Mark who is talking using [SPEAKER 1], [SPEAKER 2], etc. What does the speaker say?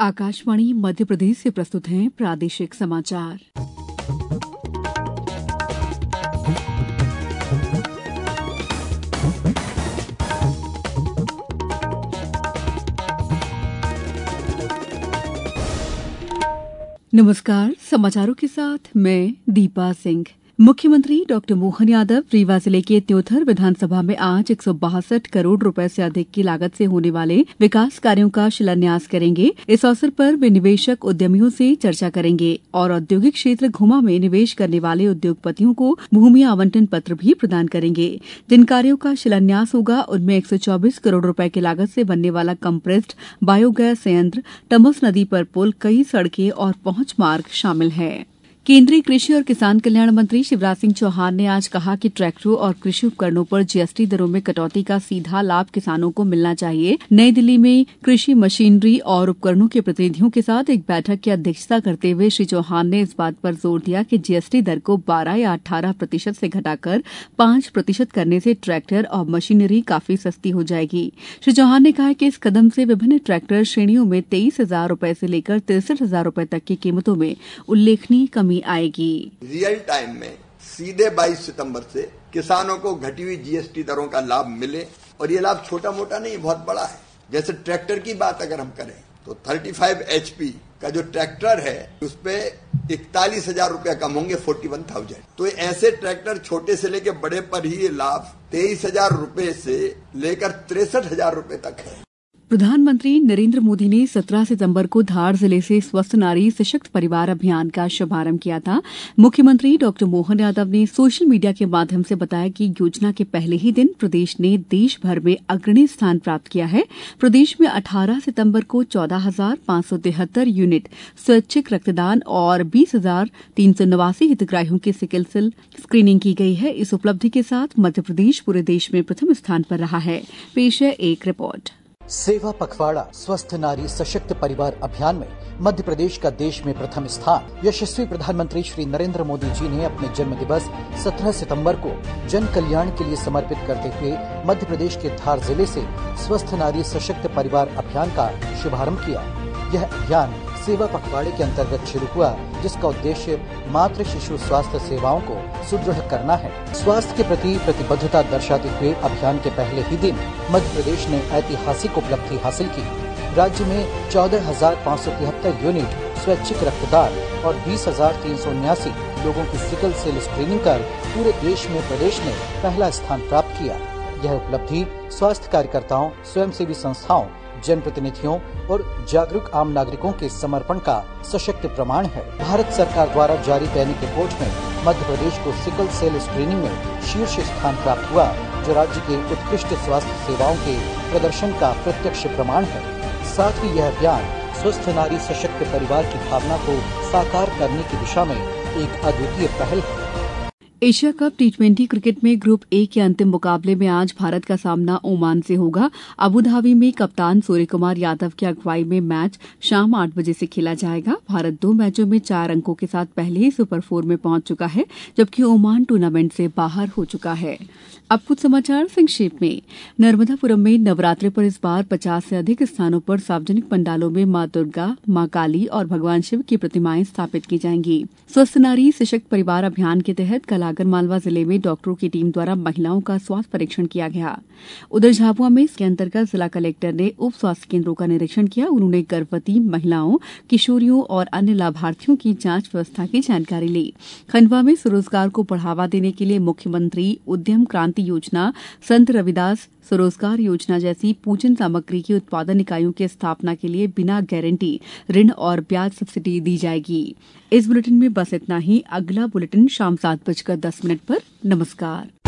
[SPEAKER 1] आकाशवाणी मध्य प्रदेश से प्रस्तुत हैं प्रादेशिक समाचार। नमस्कार, समाचारों के साथ मैं दीपा सिंह। मुख्यमंत्री डॉक्टर मोहन यादव रीवा जिले के त्योथर विधानसभा में आज 162 करोड़ रुपए से अधिक की लागत से होने वाले विकास कार्यों का शिलान्यास करेंगे। इस अवसर पर वे निवेशक उद्यमियों से चर्चा करेंगे और औद्योगिक क्षेत्र घुमा में निवेश करने वाले उद्योगपतियों को भूमि आवंटन पत्र भी प्रदान करेंगे। जिन कार्यों का शिलान्यास होगा उनमें 124 करोड़ रुपए की लागत से बनने वाला कंप्रेस्ड बायोगैस संयंत्र, तमस नदी पर पुल, कई सड़कें और पहुंच मार्ग शामिल है। केंद्रीय कृषि और किसान कल्याण मंत्री शिवराज सिंह चौहान ने आज कहा कि ट्रैक्टरों और कृषि उपकरणों पर जीएसटी दरों में कटौती का सीधा लाभ किसानों को मिलना चाहिए। नई दिल्ली में कृषि मशीनरी और उपकरणों के प्रतिनिधियों के साथ एक बैठक की अध्यक्षता करते हुए श्री चौहान ने इस बात पर जोर दिया कि जीएसटी दर को 12 या 18% से घटाकर 5% करने से ट्रैक्टर और मशीनरी काफी सस्ती हो जाएगी। श्री चौहान ने कहा कि इस कदम से विभिन्न ट्रैक्टर श्रेणियों में 23,000 रुपए से लेकर 63,000 रुपए तक की कीमतों में उल्लेखनीय कमी आएगी।
[SPEAKER 2] रियल टाइम में सीधे 22 सितंबर से किसानों को घटी हुई जीएसटी दरों का लाभ मिले और ये लाभ छोटा मोटा नहीं, बहुत बड़ा है। जैसे ट्रैक्टर की बात अगर हम करें तो 35 HP का जो ट्रैक्टर है उस पे 41,000 रुपया कम होंगे, 41,000। तो ऐसे ट्रैक्टर छोटे से लेकर बड़े पर ही ये लाभ 23,000 रुपए से लेकर 63,000 रुपए तक है।
[SPEAKER 1] प्रधानमंत्री नरेंद्र मोदी ने 17 सितंबर को धार जिले से स्वस्थ नारी सशक्त परिवार अभियान का शुभारंभ किया था। मुख्यमंत्री डॉक्टर मोहन यादव ने सोशल मीडिया के माध्यम से बताया कि योजना के पहले ही दिन प्रदेश ने देश भर में अग्रणी स्थान प्राप्त किया है। प्रदेश में 18 सितंबर को 14,573 यूनिट स्वैच्छिक रक्तदान और 20,389 हितग्राहियों की सिकल सेल स्क्रीनिंग की गई है। इस उपलब्धि के साथ मध्य प्रदेश पूरे देश में प्रथम स्थान पर रहा है। पेश है एक रिपोर्ट।
[SPEAKER 3] सेवा पखवाड़ा स्वस्थ नारी सशक्त परिवार अभियान में मध्य प्रदेश का देश में प्रथम स्थान। यशस्वी प्रधानमंत्री श्री नरेंद्र मोदी जी ने अपने जन्म दिवस 17 सितंबर को जन कल्याण के लिए समर्पित करते हुए मध्य प्रदेश के धार जिले से स्वस्थ नारी सशक्त परिवार अभियान का शुभारंभ किया। यह अभियान सेवा पखवाड़े के अंतर्गत शुरू हुआ, जिसका उद्देश्य मातृ शिशु स्वास्थ्य सेवाओं को सुदृढ़ करना है। स्वास्थ्य के प्रति प्रतिबद्धता दर्शाते हुए अभियान के पहले ही दिन मध्य प्रदेश ने ऐतिहासिक उपलब्धि हासिल की। राज्य में 14,573 यूनिट स्वैच्छिक रक्तदान और 20,379 लोगों की सिकल सेल स्क्रीनिंग कर पूरे देश में प्रदेश ने पहला स्थान प्राप्त किया। यह उपलब्धि स्वास्थ्य कार्यकर्ताओं, स्वयंसेवी संस्थाओं, जनप्रतिनिधियों और जागरूक आम नागरिकों के समर्पण का सशक्त प्रमाण है। भारत सरकार द्वारा जारी दैनिक रिपोर्ट में मध्य प्रदेश को सिकल सेल स्क्रीनिंग में शीर्ष स्थान प्राप्त हुआ, जो राज्य के उत्कृष्ट स्वास्थ्य सेवाओं के प्रदर्शन का प्रत्यक्ष प्रमाण है। साथ ही यह अभियान स्वस्थ नारी सशक्त परिवार की भावना को साकार करने की दिशा में एक अद्वितीय पहल है।
[SPEAKER 1] एशिया कप टी20 क्रिकेट में ग्रुप ए के अंतिम मुकाबले में आज भारत का सामना ओमान से होगा। अबू धाबी में कप्तान सूर्य कुमार यादव की अगुवाई में मैच शाम 8 बजे से खेला जाएगा। भारत 2 मैचों में 4 अंकों के साथ पहले ही सुपर 4 में पहुंच चुका है, जबकि ओमान टूर्नामेंट से बाहर हो चुका है। अब कुछ समाचार संक्षेप में। नर्मदापुरम में नवरात्रि पर इस बार 50 से अधिक स्थानों पर सार्वजनिक पंडालों में मां दुर्गा, मां काली और भगवान शिव की प्रतिमाएं स्थापित की जाएंगी। स्वस्थ नारी सशक्त परिवार अभियान के तहत कल आगरमालवा जिले में डॉक्टरों की टीम द्वारा महिलाओं का स्वास्थ्य परीक्षण किया गया। उधर झाबुआ में इसके अंतर्गत जिला कलेक्टर ने उप स्वास्थ्य केंद्रों का निरीक्षण किया। उन्होंने गर्भवती महिलाओं, किशोरियों और अन्य लाभार्थियों की जांच व्यवस्था की जानकारी ली। खंडवा में स्वरोजगार को बढ़ावा देने के लिए मुख्यमंत्री उद्यम क्रांति योजना, संत रविदास स्वरोजगार योजना जैसी पूजन सामग्री की उत्पादन इकाइयों की स्थापना के लिए बिना गारंटी ऋण और ब्याज सब्सिडी दी जाएगी। इस बुलेटिन में बस इतना ही। अगला बुलेटिन शाम 7:10 पर। नमस्कार।